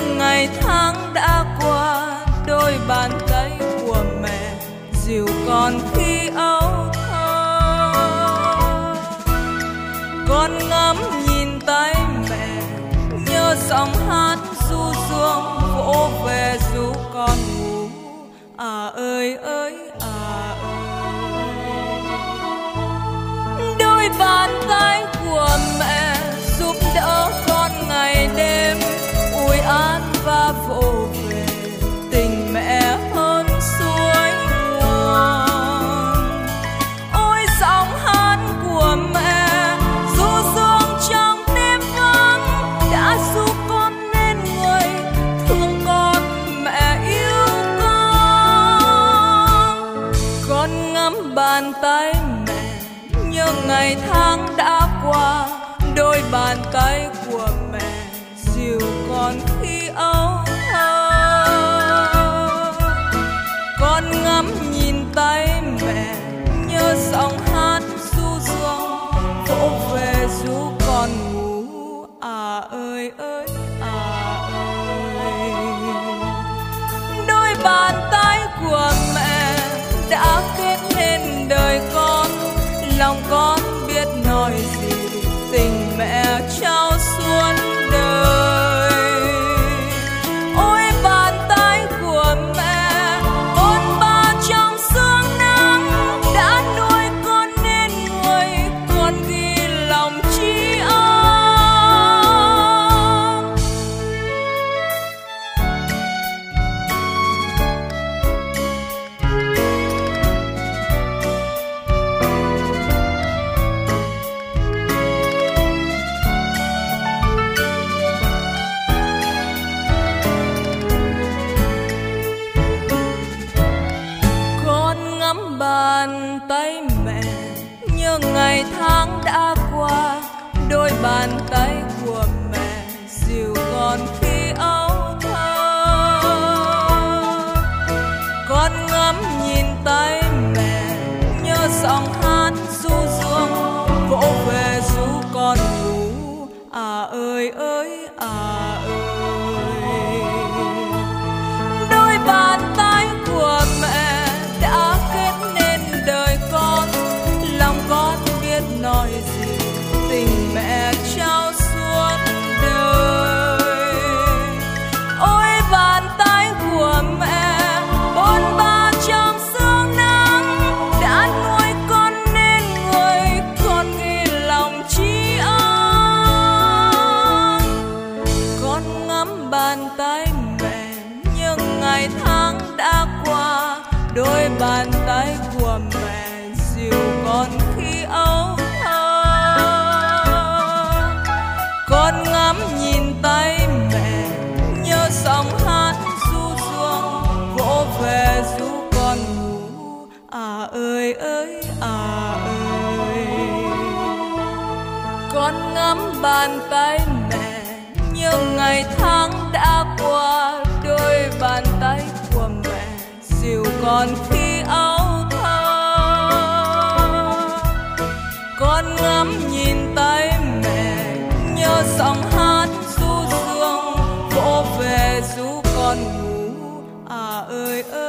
những ngày tháng đã qua, đôi bàn tay của mẹ dìu con khi ấu thơ. Con ngắm nhìn tay mẹ, nhớ giọng hát ru dương vỗ về ru con ngủ. À ơi ơi à ơi, đôi bàn tay của mẹ giúp đỡ con ngày đêm ủi an và vỗ về tình mẹ hơn suối nguồn. Ôi giọng hát của mẹ ru dương trong đêm vắng đã giúp con nên người thương con, mẹ yêu con. Con ngắm bàn tay mẹ nhớ ngày tháng đã qua, đôi bàn tay của mẹ dìu con khi ấu thơ. Con ngắm nhìn tay mẹ, nhớ giọng hát ru dương vỗ về ru con ngủ. À ơi ơi à ơi, đôi bàn tay của mẹ đã kết nên đời con, lòng con biết nói gì tình mẹ trao suốt đời. Ôi bàn tay của mẹ ôn ba trong sương nắng đã nuôi con nên người, con ghi lòng tri ân. Bàn tay mẹ nhớ ngày tháng đã qua, đôi bàn tay của mẹ dìu con khi ấu thơ. Con ngắm nhìn tay mẹ, nhớ giọng hát ru dương vỗ về ru con ngủ. À ơi ơi à ơi, đôi bàn tay của mẹ đã kết nên đời con, lòng con biết nói gì tình mẹ trao suốt đời. Ôi bàn tay của mẹ bôn ba trong sương nắng đã nuôi con nên người, con ghi lòng tri ân. Con ngắm bàn tay mẹ nhớ ngày tháng đã qua, đôi bàn tay của mẹ dìu con khi ấu thơ. Con ngắm nhìn tay mẹ, nhớ giọng hát ru dương vỗ về ru con ngủ. À ơi ơi à ơi, con ngắm bàn tay mẹ nhớ ngày tháng đã qua, đôi bàn tay của mẹ dìu con khi ấu thơ. Con ngắm nhìn tay mẹ, nhớ giọng hát ru dương vỗ về ru con ngủ. À ơi ơi